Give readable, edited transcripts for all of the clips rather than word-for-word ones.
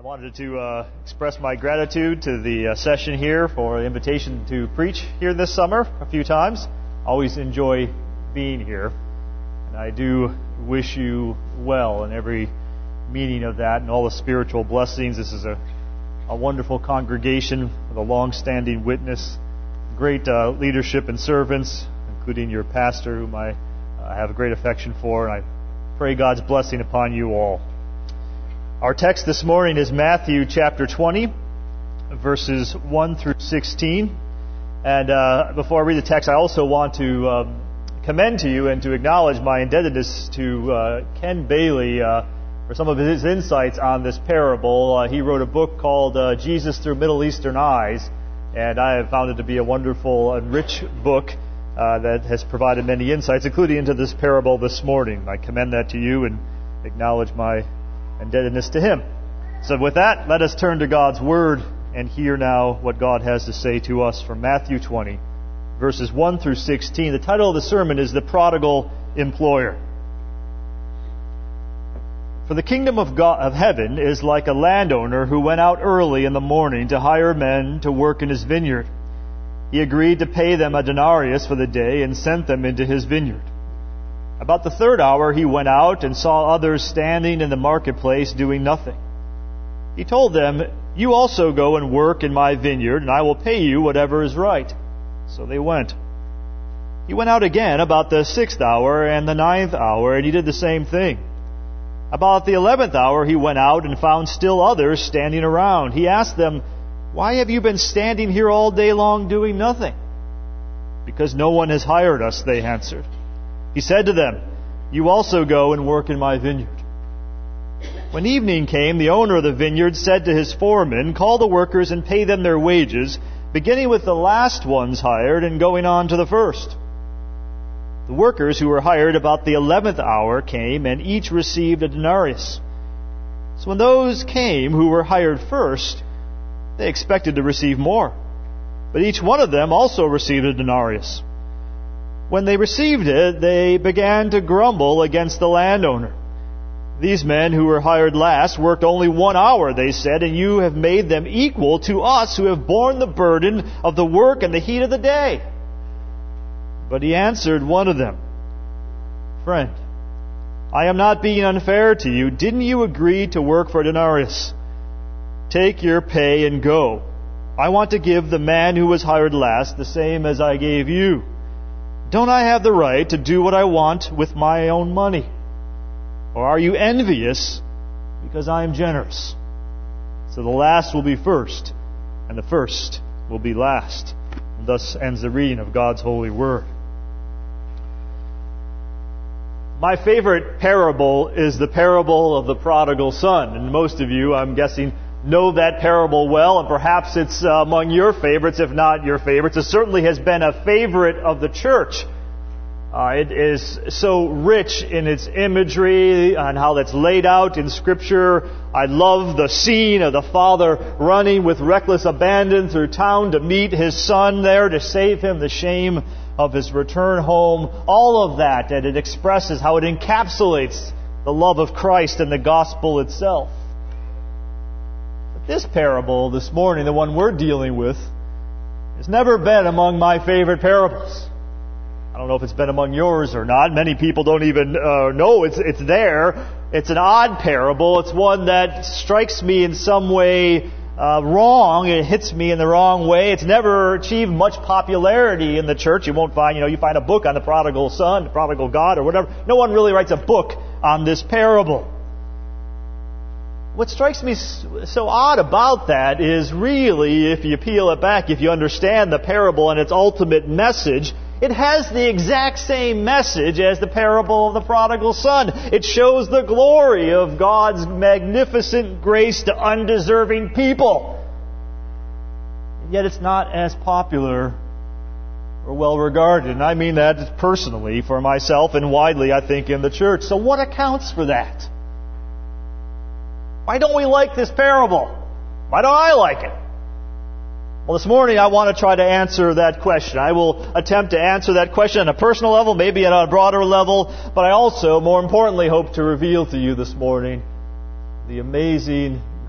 wanted to express my gratitude to the session here for the invitation to preach here this summer a few times. Always enjoy being here, and I do wish you well in every meaning of that and all the spiritual blessings. This is a wonderful congregation with a long-standing witness, great leadership and servants, including your pastor, whom I have a great affection for, and I pray God's blessing upon you all. Our text this morning is Matthew chapter 20, verses 1 through 16. And before I read the text, I also want to commend to you and to acknowledge my indebtedness to Ken Bailey for some of his insights on this parable. He wrote a book called Jesus Through Middle Eastern Eyes, and I have found it to be a wonderful and rich book that has provided many insights, including into this parable this morning. I commend that to you and acknowledge my indebtedness to him. So with that, let us turn to God's Word and hear now what God has to say to us from Matthew 20, verses 1 through 16. The title of the sermon is The Prodigal Employer. For the kingdom of heaven is like a landowner who went out early in the morning to hire men to work in his vineyard. He agreed to pay them a denarius for the day and sent them into his vineyard. About the third hour he went out and saw others standing in the marketplace doing nothing. He told them, "You also go and work in my vineyard, and I will pay you whatever is right." So they went. He went out again about the 6th hour and the 9th hour, and he did the same thing. About the 11th hour he went out and found still others standing around. He asked them, "Why have you been standing here all day long doing nothing?" "Because no one has hired us," they answered. He said to them, "You also go and work in my vineyard." When evening came, the owner of the vineyard said to his foreman, "Call the workers and pay them their wages, beginning with the last ones hired and going on to the first." The workers who were hired about the 11th hour came, and each received a denarius. So when those came who were hired first, they expected to receive more. But each one of them also received a denarius. When they received it, they began to grumble against the landowner. "These men who were hired last worked only 1 hour," they said, "and you have made them equal to us who have borne the burden of the work and the heat of the day." But he answered one of them, "Friend, I am not being unfair to you. Didn't you agree to work for a denarius? Take your pay and go. I want to give the man who was hired last the same as I gave you. Don't I have the right to do what I want with my own money? Or are you envious because I am generous? So the last will be first, and the first will be last." And thus ends the reading of God's holy word. My favorite parable is the parable of the prodigal son. And most of you, I'm guessing, know that parable well, and perhaps it's among your favorites, if not your favorites. It certainly has been a favorite of the church. It is so rich in its imagery and how that's laid out in Scripture. I love the scene of the father running with reckless abandon through town to meet his son there to save him the shame of his return home. All of that, and it expresses how it encapsulates the love of Christ and the gospel itself. This parable this morning, the one we're dealing with, has never been among my favorite parables. I don't know if it's been among yours or not. Many people don't even know it's there. It's an odd parable. It's one that strikes me in some way wrong. It hits me in the wrong way. It's never achieved much popularity in the church. You won't find, you find a book on the prodigal son, the prodigal God, or whatever. No one really writes a book on this parable. What strikes me so odd about that is really, if you peel it back, if you understand the parable and its ultimate message, it has the exact same message as the parable of the prodigal son. It shows the glory of God's magnificent grace to undeserving people. And yet it's not as popular or well regarded. And I mean that personally for myself and widely, I think, in the church. So what accounts for that? Why don't we like this parable? Why don't I like it? Well, this morning I want to try to answer that question. I will attempt to answer that question on a personal level, maybe on a broader level, but I also, more importantly, hope to reveal to you this morning the amazing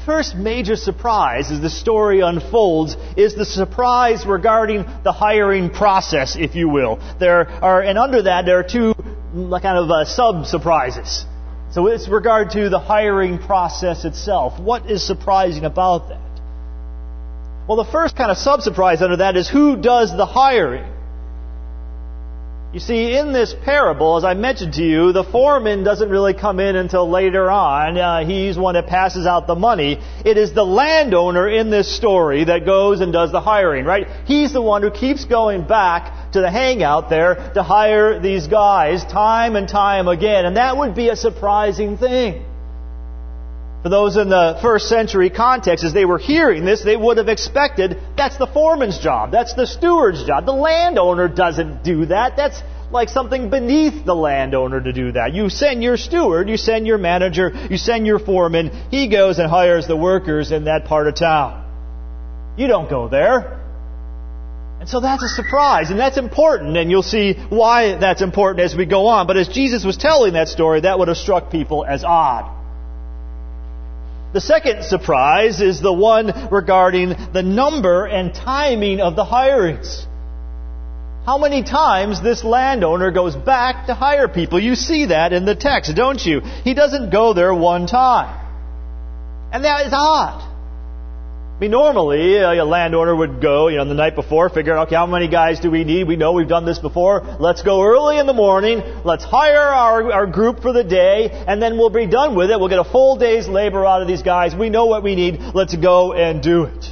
first major surprise as the story unfolds is the surprise regarding the hiring process, if you will. And under that, there are two kind of sub-surprises. So it's regard to the hiring process itself. What is surprising about that? Well, the first kind of sub-surprise under that is who does the hiring. You see, in this parable, as I mentioned to you, the foreman doesn't really come in until later on. He's one that passes out the money. It is the landowner in this story that goes and does the hiring, right? He's the one who keeps going back to the hangout there to hire these guys time and time again. And that would be a surprising thing. For those in the first century context, as they were hearing this, they would have expected that's the foreman's job. That's the steward's job. The landowner doesn't do that. That's like something beneath the landowner to do that. You send your steward, you send your manager, you send your foreman. He goes and hires the workers in that part of town. You don't go there. And so that's a surprise, and that's important, and you'll see why that's important as we go on. But as Jesus was telling that story, that would have struck people as odd. The second surprise is the one regarding the number and timing of the hirings. How many times this landowner goes back to hire people? You see that in the text, don't you? He doesn't go there one time. And that is odd. I mean, normally, a landowner would go, the night before, figure out, okay, how many guys do we need? We know we've done this before. Let's go early in the morning. Let's hire our group for the day, and then we'll be done with it. We'll get a full day's labor out of these guys. We know what we need. Let's go and do it.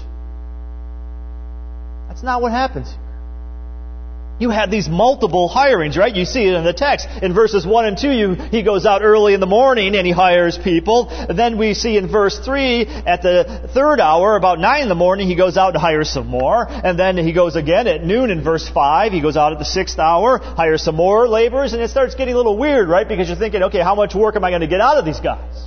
That's not what happens here. You have these multiple hirings, right? You see it in the text. In verses 1 and 2, he goes out early in the morning and he hires people. And then we see in verse 3, at the third hour, about 9 in the morning, he goes out to hire some more. And then he goes again at noon in verse 5. He goes out at the 6th hour, hires some more laborers. And it starts getting a little weird, right? Because you're thinking, okay, how much work am I going to get out of these guys?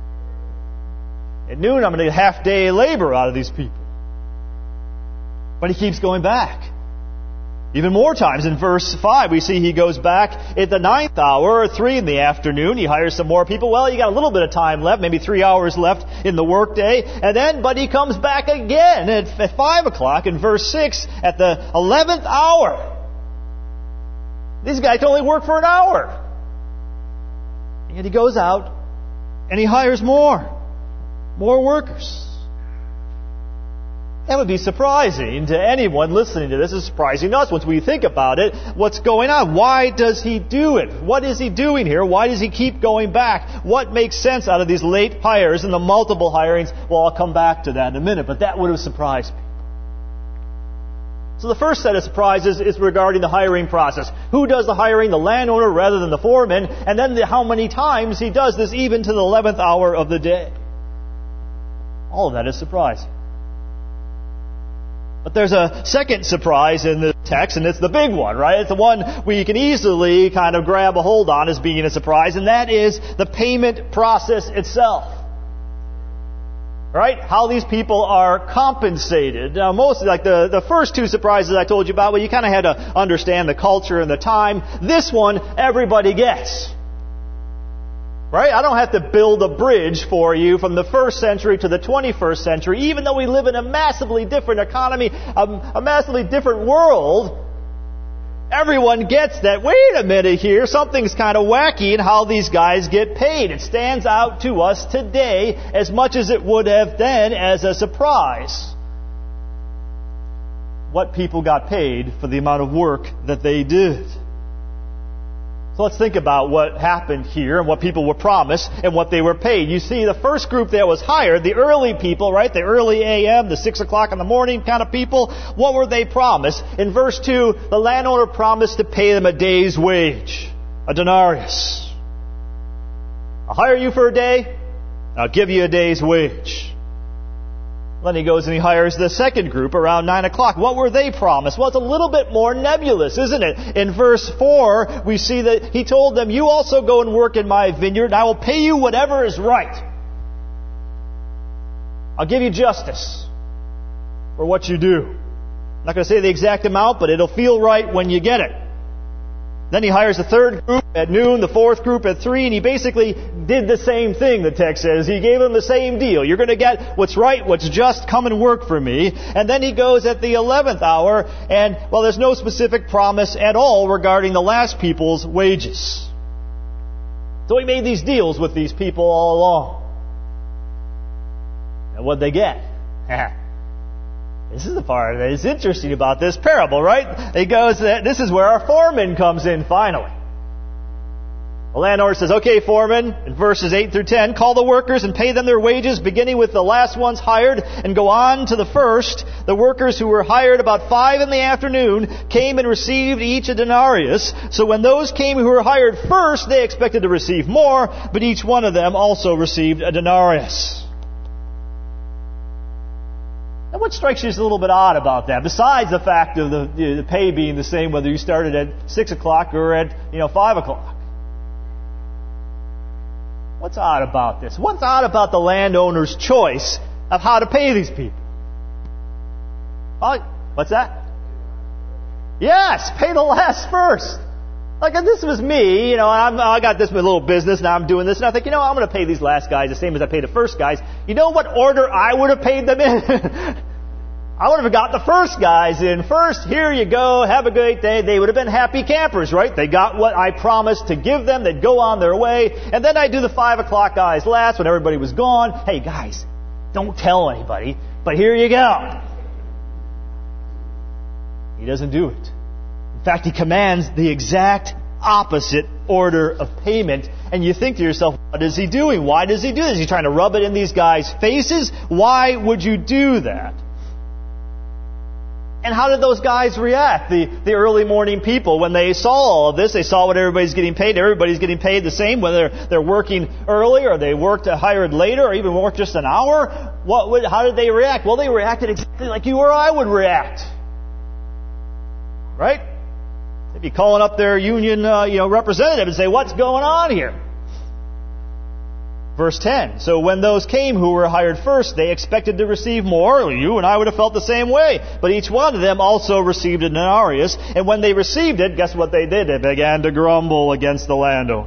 At noon, I'm going to get half-day labor out of these people. But he keeps going back. Even more times in verse 5, we see he goes back at the 9th hour, 3 in the afternoon. He hires some more people. Well, you got a little bit of time left, maybe 3 hours left in the workday. But he comes back again at 5 o'clock in verse 6 at the 11th hour. These guys can only work for an hour. And he goes out and he hires more workers. That would be surprising to anyone listening to this. It's surprising to us once we think about it. What's going on? Why does he do it? What is he doing here? Why does he keep going back? What makes sense out of these late hires and the multiple hirings? Well, I'll come back to that in a minute, but that would have surprised me. So the first set of surprises is regarding the hiring process. Who does the hiring? The landowner rather than the foreman. And then how many times he does this, even to the 11th hour of the day. All of that is surprising. But there's a second surprise in the text, and it's the big one, right? It's the one we can easily kind of grab a hold on as being a surprise, and that is the payment process itself. Right? How these people are compensated. Now, mostly, like the first two surprises I told you about, well, you kind of had to understand the culture and the time. This one, everybody gets. Right? I don't have to build a bridge for you from the 1st century to the 21st century, even though we live in a massively different economy, a massively different world. Everyone gets that, wait a minute here, something's kind of wacky in how these guys get paid. It stands out to us today as much as it would have then as a surprise. What people got paid for the amount of work that they did. So let's think about what happened here and what people were promised and what they were paid. You see, the first group that was hired, the early people, right? The early a.m., the 6 o'clock in the morning kind of people, what were they promised? In verse 2, the landowner promised to pay them a day's wage, a denarius. I'll hire you for a day, I'll give you a day's wage. Then he goes and he hires the second group around 9 o'clock. What were they promised? Well, it's a little bit more nebulous, isn't it? In verse 4, we see that he told them, you also go and work in my vineyard, and I will pay you whatever is right. I'll give you justice for what you do. I'm not going to say the exact amount, but it'll feel right when you get it. Then he hires the third group at noon, the fourth group at 3, and he basically did the same thing, the text says. He gave them the same deal. You're going to get what's right, what's just, come and work for me. And then he goes at the 11th hour, and, well, there's no specific promise at all regarding the last people's wages. So he made these deals with these people all along. And what'd they get? This is the part that is interesting about this parable, right? It goes that this is where our foreman comes in finally. The landowner says, okay, foreman, in verses 8 through 10, call the workers and pay them their wages, beginning with the last ones hired, and go on to the first. The workers who were hired about 5 in the afternoon came and received each a denarius. So when those came who were hired first, they expected to receive more, but each one of them also received a denarius. And what strikes you as a little bit odd about that, besides the fact of the pay being the same whether you started at 6 o'clock or at 5 o'clock? What's odd about this? What's odd about the landowner's choice of how to pay these people? What's that? Yes, pay the last first. Like if this was me, I got this little business, now I'm doing this, and I think, I'm going to pay these last guys the same as I paid the first guys. You know what order I would have paid them in? I would have got the first guys in first. Here you go. Have a great day. They would have been happy campers, right? They got what I promised to give them. They'd go on their way. And then I do the 5 o'clock guys last when everybody was gone. Hey, guys, don't tell anybody, but here you go. He doesn't do it. In fact, he commands the exact opposite order of payment. And you think to yourself, what is he doing? Why does he do this? Is he trying to rub it in these guys' faces? Why would you do that? And how did those guys react? The early morning people, when they saw all of this, they saw what everybody's getting paid. Everybody's getting paid the same, whether they're working early or they worked hired later or even worked just an hour. How did they react? Well, they reacted exactly like you or I would react. Right? They'd be calling up their union representative and say, what's going on here? Verse 10, so when those came who were hired first, they expected to receive more. You and I would have felt the same way. But each one of them also received a denarius. And when they received it, guess what they did? They began to grumble against the landowner.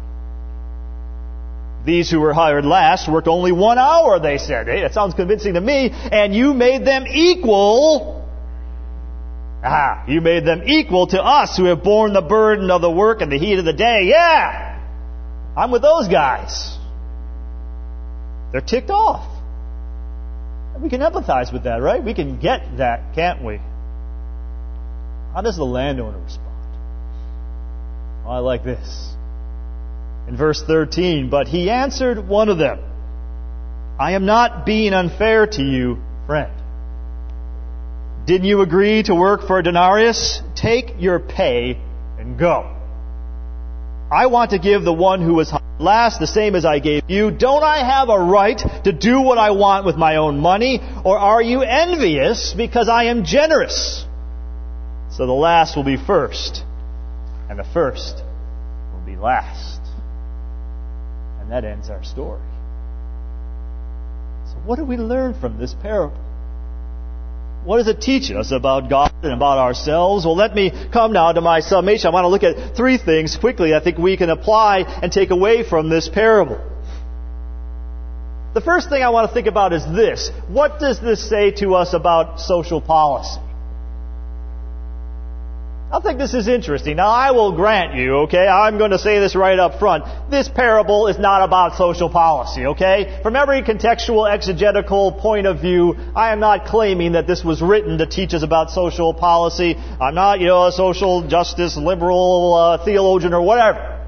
These who were hired last worked only 1 hour, they said. Hey, that sounds convincing to me. And you made them equal. You made them equal to us who have borne the burden of the work and the heat of the day. Yeah! I'm with those guys. They're ticked off. We can empathize with that, right? We can get that, can't we? How does the landowner respond? Well, I like this. In verse 13, but he answered one of them, I am not being unfair to you, friend. Didn't you agree to work for a denarius? Take your pay and go. I want to give the one who was last the same as I gave you. Don't I have a right to do what I want with my own money? Or are you envious because I am generous? So the last will be first, and the first will be last. And that ends our story. So what do we learn from this parable? What does it teach us about God and about ourselves? Well, let me come now to my summation. I want to look at 3 things quickly I think we can apply and take away from this parable. The first thing I want to think about is this. What does this say to us about social policy? I think this is interesting. Now, I will grant you, okay, I'm going to say this right up front. This parable is not about social policy, okay? From every contextual, exegetical point of view, I am not claiming that this was written to teach us about social policy. I'm not, a social justice, liberal theologian or whatever.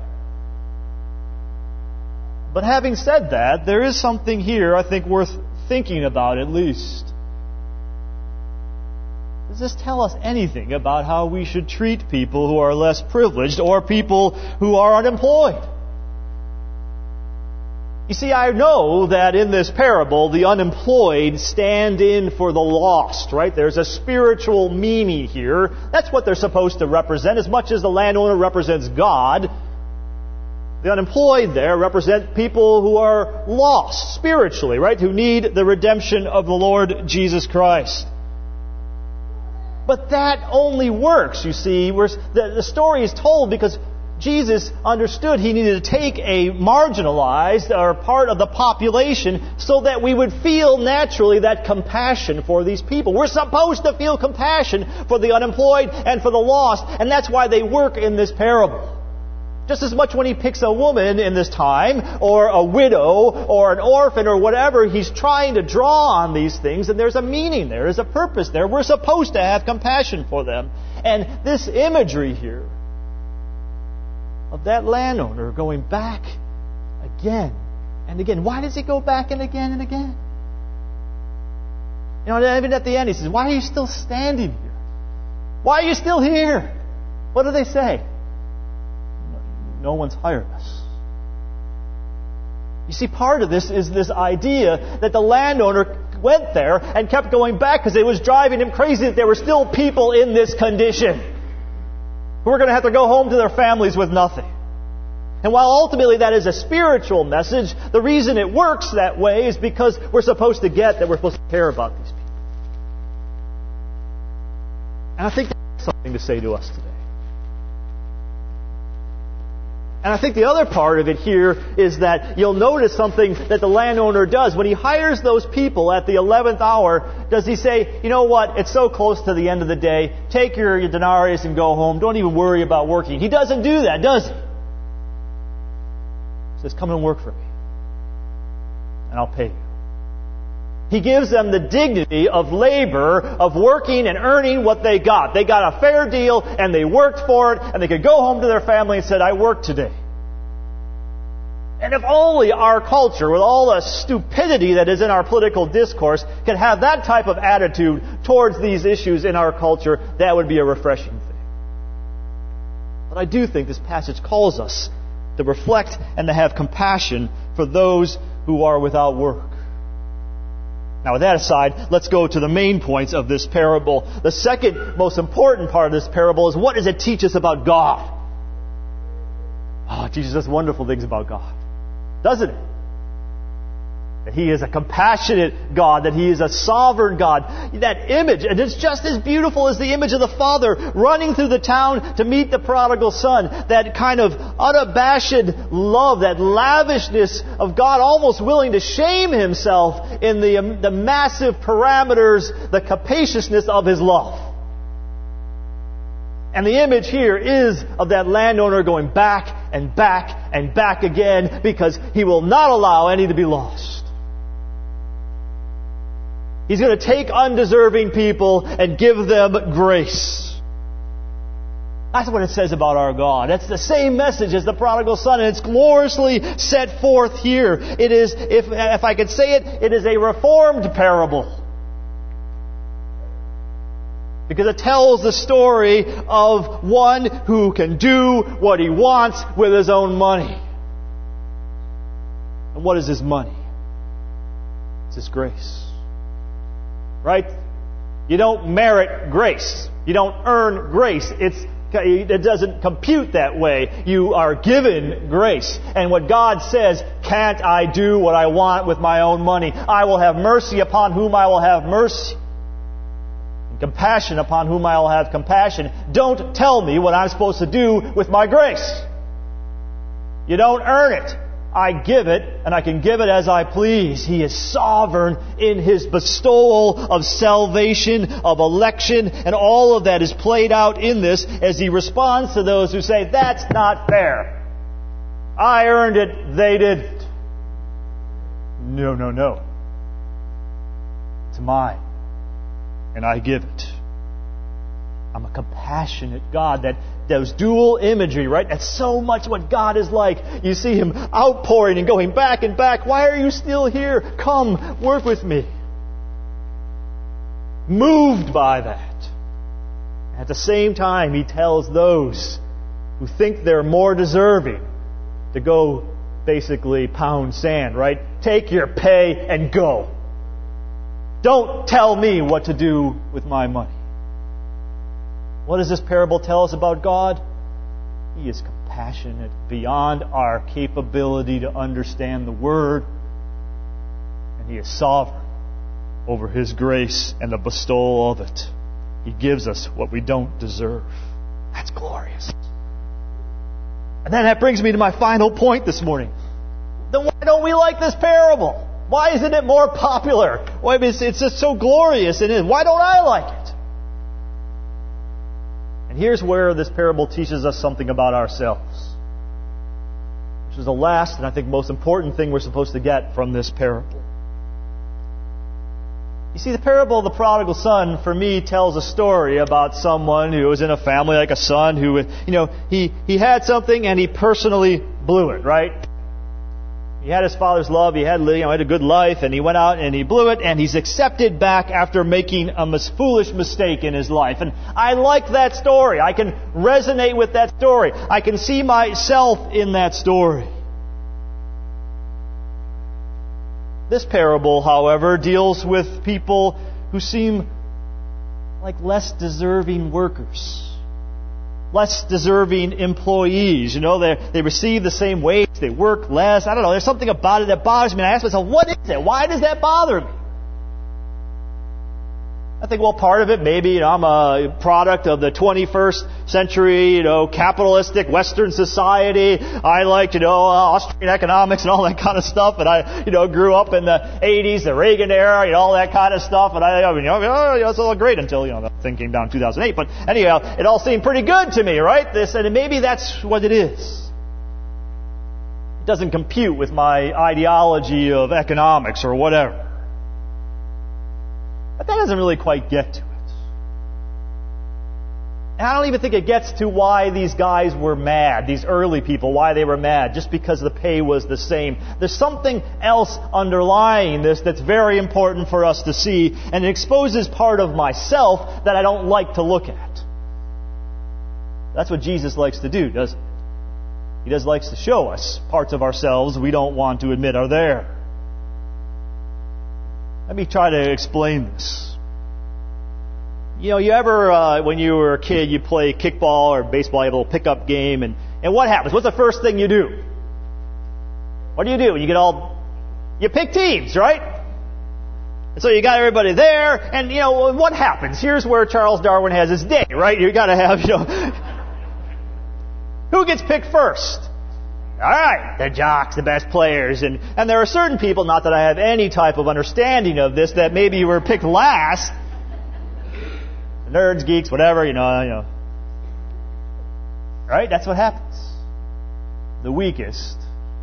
But having said that, there is something here I think worth thinking about at least. Does this tell us anything about how we should treat people who are less privileged or people who are unemployed? You see, I know that in this parable, the unemployed stand in for the lost, right? There's a spiritual meaning here. That's what they're supposed to represent. As much as the landowner represents God, the unemployed there represent people who are lost spiritually, right? Who need the redemption of the Lord Jesus Christ. But that only works, you see. The story is told because Jesus understood he needed to take a marginalized or part of the population so that we would feel naturally that compassion for these people. We're supposed to feel compassion for the unemployed and for the lost, and that's why they work in this parable. Just as much when he picks a woman in this time, or a widow, or an orphan, or whatever, he's trying to draw on these things, and there's a meaning there, there's a purpose there. We're supposed to have compassion for them. And this imagery here of that landowner going back again and again. Why does he go back and again and again? You know, even at the end he says, why are you still standing here? Why are you still here? What do they say? No one's hired us. You see, part of this is this idea that the landowner went there and kept going back because it was driving him crazy that there were still people in this condition who are going to have to go home to their families with nothing. And while ultimately that is a spiritual message, the reason it works that way is because we're supposed to get that we're supposed to care about these people. And I think that's something to say to us today. And I think the other part of it here is that you'll notice something that the landowner does. When he hires those people at the 11th hour, does he say, you know what, it's so close to the end of the day, take your denarius and go home, don't even worry about working. He doesn't do that, does he? He says, come and work for me, and I'll pay you. He gives them the dignity of labor, of working and earning what they got. They got a fair deal, and they worked for it, and they could go home to their family and said, I worked today. And if only our culture, with all the stupidity that is in our political discourse, could have that type of attitude towards these issues in our culture, that would be a refreshing thing. But I do think this passage calls us to reflect and to have compassion for those who are without work. Now, with that aside, let's go to the main points of this parable. The second most important part of this parable is, what does it teach us about God? Oh, it teaches us wonderful things about God, doesn't it? That He is a compassionate God, that He is a sovereign God. That image, and it's just as beautiful as the image of the Father running through the town to meet the prodigal son. That kind of unabashed love, that lavishness of God, almost willing to shame Himself in the massive parameters, the capaciousness of His love. And the image here is of that landowner going back and back and back again, because he will not allow any to be lost. He's going to take undeserving people and give them grace. That's what it says about our God. That's the same message as the prodigal son, and it's gloriously set forth here. It is, if I could say it, it is a reformed parable. Because it tells the story of one who can do what he wants with his own money. And what is his money? It's his grace. Right? You don't merit grace. You don't earn grace. It doesn't compute that way. You are given grace. And what God says, can't I do what I want with my own money? I will have mercy upon whom I will have mercy. And compassion upon whom I will have compassion. Don't tell me what I'm supposed to do with my grace. You don't earn it. I give it, and I can give it as I please. He is sovereign in His bestowal of salvation, of election, and all of that is played out in this as He responds to those who say, that's not fair. I earned it, they didn't. No. It's mine, and I give it. I'm a compassionate God. Those dual imagery, right? That's so much what God is like. You see Him outpouring and going back and back. Why are you still here? Come, work with me. Moved by that. At the same time, He tells those who think they're more deserving to go basically pound sand, right? Take your pay and go. Don't tell me what to do with my money. What does this parable tell us about God? He is compassionate beyond our capability to understand the Word. And He is sovereign over His grace and the bestowal of it. He gives us what we don't deserve. That's glorious. And then that brings me to my final point this morning. Then why don't we like this parable? Why isn't it more popular? Why, it's just so glorious in it. Why don't I like it? And here's where this parable teaches us something about ourselves. Which is the last and I think most important thing we're supposed to get from this parable. You see, the parable of the prodigal son, for me, tells a story about someone who was in a family like a son who, he had something and he personally blew it, right? He had his father's love, he had a good life, and he went out and he blew it, and he's accepted back after making a foolish mistake in his life. And I like that story. I can resonate with that story. I can see myself in that story. This parable, however, deals with people who seem like less deserving workers. Less deserving employees. They receive the same wage, they work less. I don't know, there's something about it that bothers me. And I ask myself, what is it? Why does that bother me? I think, part of it, maybe, I'm a product of the 21st century, capitalistic Western society. I like, Austrian economics and all that kind of stuff. And I, grew up in the 80s, the Reagan era, all that kind of stuff. And it's all great until, the thing came down in 2008. But anyhow, it all seemed pretty good to me, right? And maybe that's what it is. It doesn't compute with my ideology of economics or whatever. But that doesn't really quite get to it. And I don't even think it gets to why these guys were mad, these early people, why they were mad, just because the pay was the same. There's something else underlying this that's very important for us to see, and it exposes part of myself that I don't like to look at. That's what Jesus likes to do, doesn't he? He likes to show us parts of ourselves we don't want to admit are there. Let me try to explain this. You ever, when you were a kid, you play kickball or baseball, you have a little pickup game, and what happens? What's the first thing you do? What do? You pick teams, right? And so you got everybody there, and what happens? Here's where Charles Darwin has his day, right? You got to have, who gets picked first? All right, the jocks, the best players, and there are certain people, not that I have any type of understanding of this, that maybe were picked last. Nerds, geeks, whatever, Right? That's what happens. The weakest,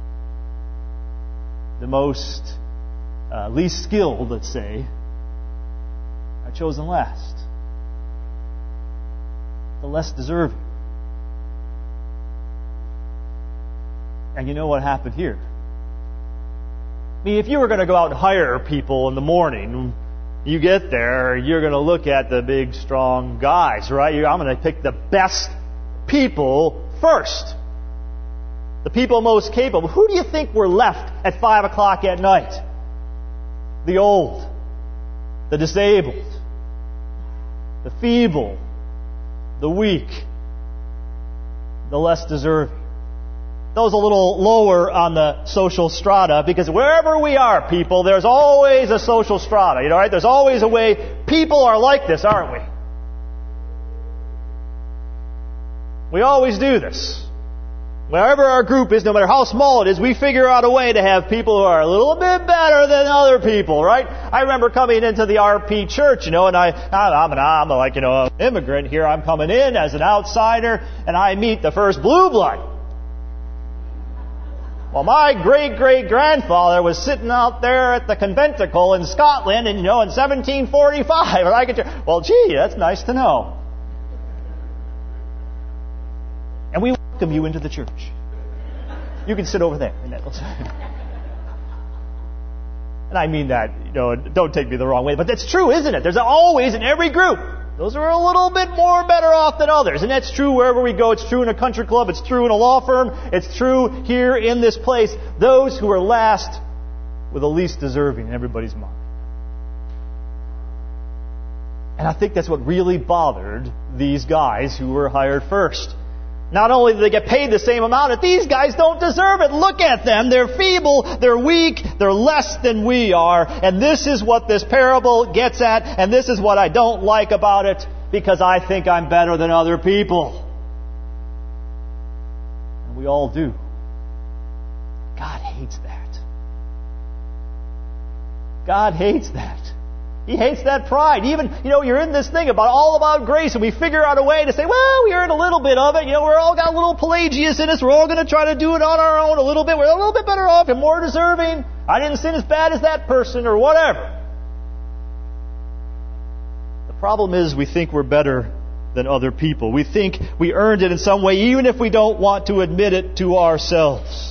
the most least skilled, let's say, are chosen last. The less deserving. And you know what happened here? I mean, if you were going to go out and hire people in the morning, you get there, you're going to look at the big, strong guys, right? I'm going to pick the best people first. The people most capable. Who do you think were left at 5 o'clock at night? The old, the disabled, the feeble, the weak, the less deserving. Those a little lower on the social strata, because wherever we are, people, there's always a social strata, right? There's always a way. People are like this, aren't we? We always do this. Wherever our group is, no matter how small it is, we figure out a way to have people who are a little bit better than other people, right? I remember coming into the RP church, and I'm like, an immigrant here. I'm coming in as an outsider, and I meet the first blue blood. Well, my great-great-grandfather was sitting out there at the conventicle in Scotland, and in 1745. And I get well, gee, that's nice to know. And we welcome you into the church. You can sit over there. And I mean that, don't take me the wrong way, but that's true, isn't it? There's always in every group. Those are a little bit more better off than others. And that's true wherever we go. It's true in a country club. It's true in a law firm. It's true here in this place. Those who are last were the least deserving in everybody's mind. And I think that's what really bothered these guys who were hired first. Not only do they get paid the same amount, but these guys don't deserve it. Look at them. They're feeble, they're weak, they're less than we are. And this is what this parable gets at, and this is what I don't like about it, because I think I'm better than other people. And We all do. God hates that. God hates that. He hates that pride. Even, you're in this thing all about grace, and we figure out a way to say, well, we earned a little bit of it. We're all got a little Pelagius in us. We're all going to try to do it on our own a little bit. We're a little bit better off and more deserving. I didn't sin as bad as that person or whatever. The problem is we think we're better than other people. We think we earned it in some way, even if we don't want to admit it to ourselves.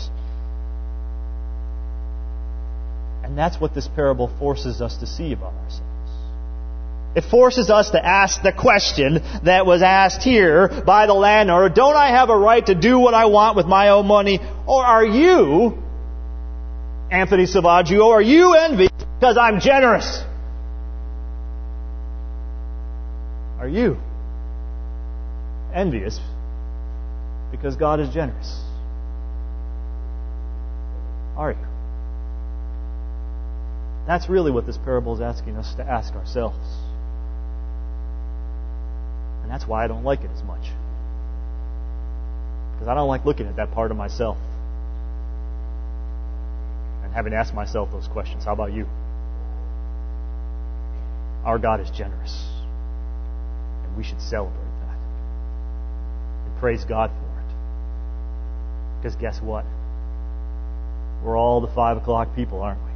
And that's what this parable forces us to see about ourselves. It forces us to ask the question that was asked here by the landowner, don't I have a right to do what I want with my own money? Or are you, Anthony Savaggio, are you envious because I'm generous? Are you envious because God is generous? Are you? That's really what this parable is asking us to ask ourselves. And that's why I don't like it as much. Because I don't like looking at that part of myself and having to ask myself those questions. How about you? Our God is generous. And we should celebrate that. And praise God for it. Because guess what? We're all the 5 o'clock people, aren't we?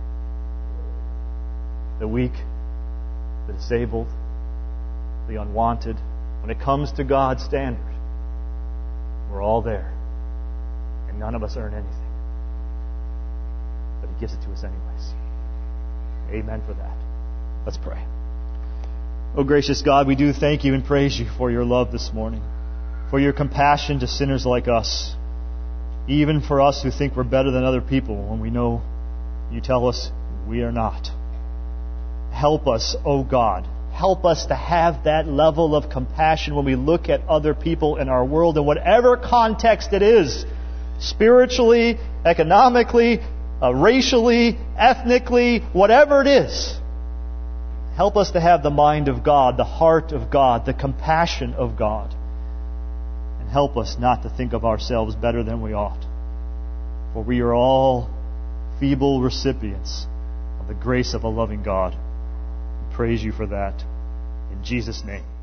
The weak, the disabled, the unwanted. When it comes to God's standard, we're all there. And none of us earn anything. But He gives it to us anyways. Amen for that. Let's pray. Oh, gracious God, we do thank You and praise You for Your love this morning. For Your compassion to sinners like us. Even for us who think we're better than other people when we know You tell us we are not. Help us, oh God. Help us to have that level of compassion when we look at other people in our world, in whatever context it is. Spiritually, economically, racially, ethnically, whatever it is. Help us to have the mind of God, the heart of God, the compassion of God. And help us not to think of ourselves better than we ought. For we are all feeble recipients of the grace of a loving God. Praise You for that. In Jesus' name.